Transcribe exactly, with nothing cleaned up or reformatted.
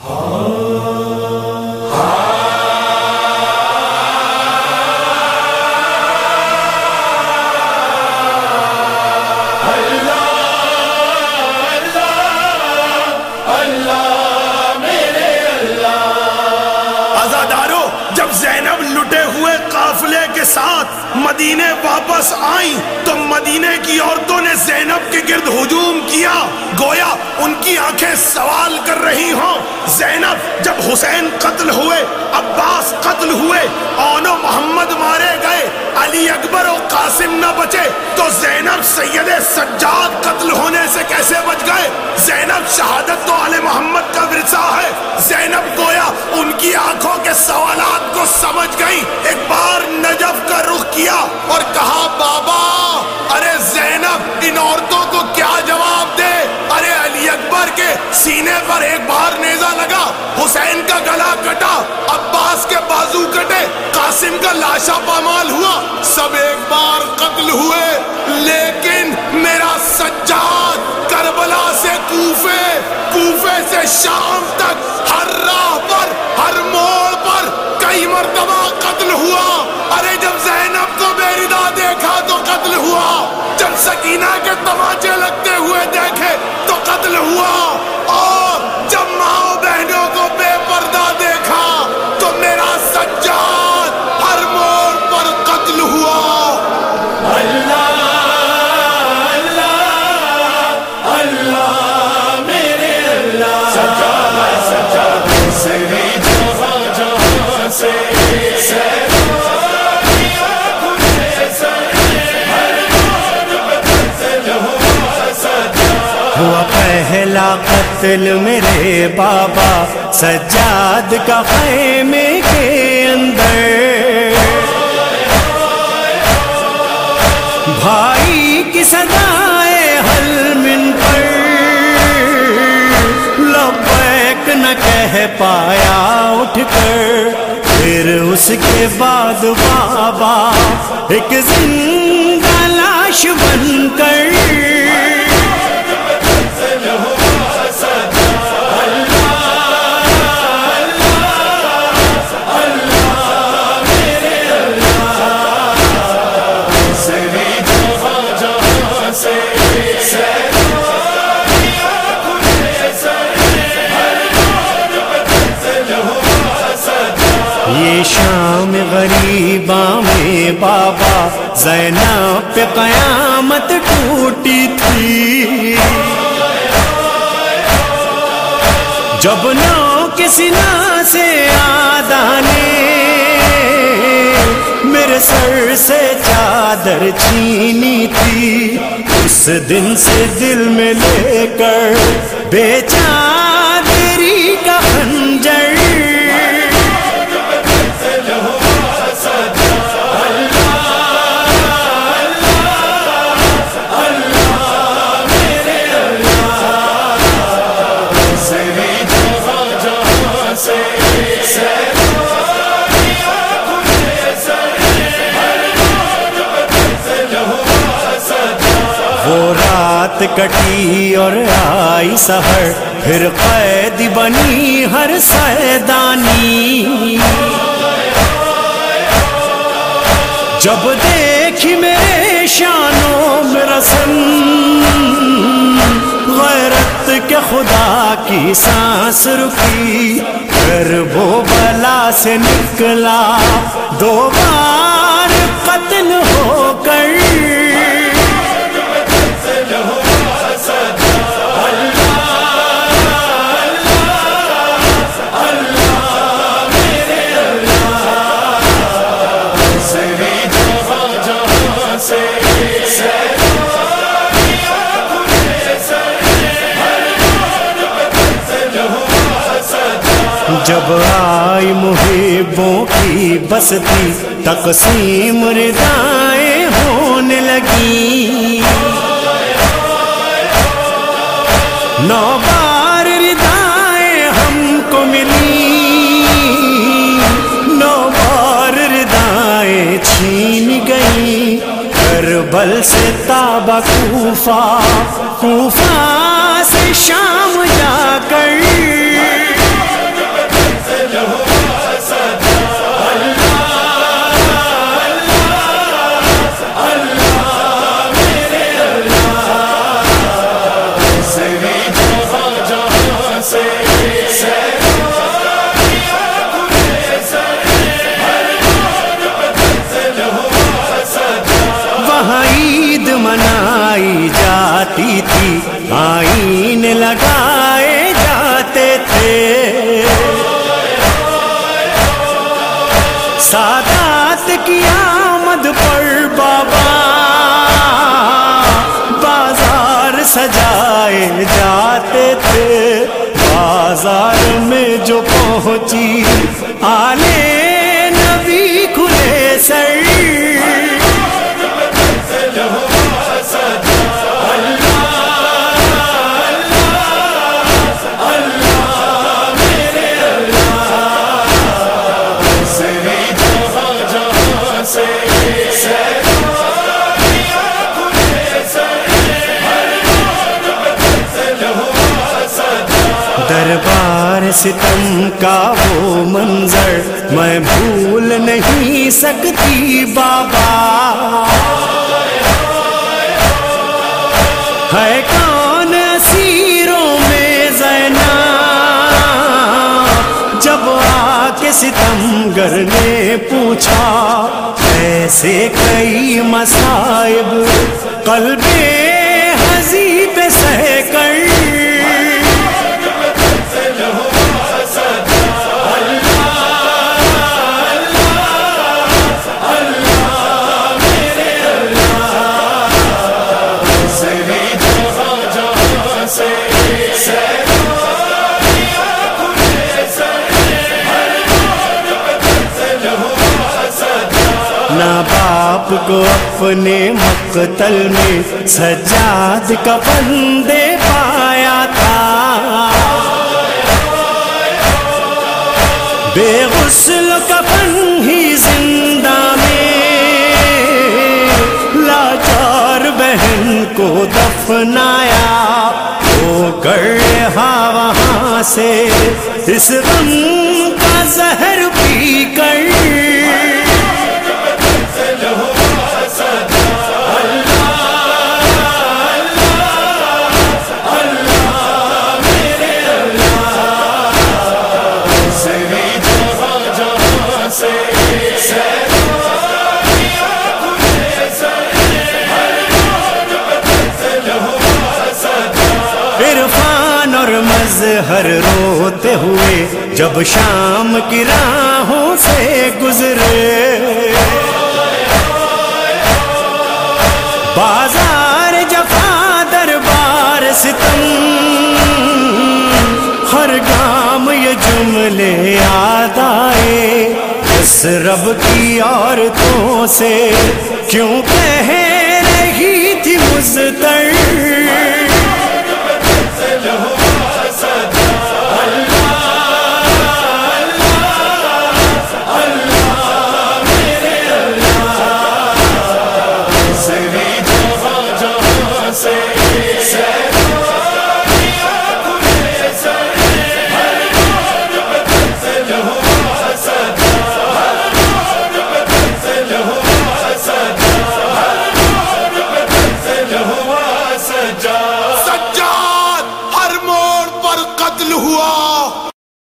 ساتھ مدینے واپس آئیں تو مدینے کی عورتوں نے زینب کے گرد ہجوم کیا، گویا ان کی آنکھیں سوال کر رہی ہوں۔ زینب جب حسین قتل ہوئے، عباس قتل ہوئے، اون و محمد مارے گئے، علی اکبر و قاسم نہ بچے، تو زینب سید سجاد قتل ہونے سے کیسے بچ گئے؟ زینب شہادت تو آل محمد کا ورثہ ہے۔ زینب گویا ان کی آنکھوں کے سوالات کو سمجھ گئی، ایک بار نجف کا رخ کیا اور کہا بابا ارے زینب ان عورتوں کو کیا جواب دے؟ ارے علی اکبر کے سینے پر ایک بار نیزہ لگا، حسین کا گلا کٹا، عباس کے بازو کٹے، قاسم کا لاشا پامال ہوا، سب ایک بار قتل ہوئے، لیکن میرا سجاد کربلا سے کوفے، کوفے سے شام تک ہر راہ پر، ہر موڑ پر کئی مرتبہ قتل ہوا۔ ارے جب زینب کو بے ردا دیکھا تو قتل ہوا، جب سکینہ کے تماچے لگتے ہوئے دیکھے تو قتل ہوا، اور جب ماں بہنوں کو بے پردہ دیکھا تو میرا سجاد ہر موڑ پر قتل ہوا۔ اللہ اللہ اللہ میرے اللہ، سجاد سجاد سے جہاں جہاں سے ہوا پہلا قتل میرے بابا سجاد کا خیمے کے اندر، بھائی کی صدائے حل من پر لبیک نہ کہہ پایا اٹھ کر، پھر اس کے بعد بابا ایک زندہ لاش بن کر یہ شام غریباں میں بابا زینب پہ قیامت ٹوٹی تھی، جب نو کے سینہ سے آدانے میرے سر سے چادر چھینی تھی، اس دن سے دل میں لے کر بے چادری کا خنجر وہ رات کٹی اور آئی سحر، پھر قید بنی ہر سیدانی، جب دیکھی میرے شانوں میں رسم غیرت کے خدا کی سانس رکی، پھر وہ بلا سے نکلا دو بار قتل ہو کر، جب آئی محبوں کی بستی تقسیم ردائیں ہونے لگی، نو بار ردائیں ہم کو ملی، نو بار ردائیں چھین گئی، کربل سے تابا کوفہ، کوفہ سے شام جا کر پر بابا بازار سجائے جاتے تھے، بازار میں جو پہنچی آلے نبی کھلے سر، دربار ستم کا وہ منظر میں بھول نہیں سکتی بابا، ہے کون اسیروں میں زینب، جب آ کے ستم گر نے پوچھا ایسے کئی مصائب قلب حزی پہ سہ کر، نہ باپ کو اپنے مقتل میں سجاد کفن دے پایا تھا، بے غسل کفن ہی زندہ میں لاچار بہن کو دفنایا، وہ گئے ہاں وہاں سے اس غم کا زہر پی کر، عرفان اور مظہر روتے ہوئے جب شام کی راہوں سے گزرے، بازار جفا دربار ستم، ہر گام یہ جملے یاد آئے، اس رب کی عورتوں سے کیوں کہہ رہی تھی مضطر،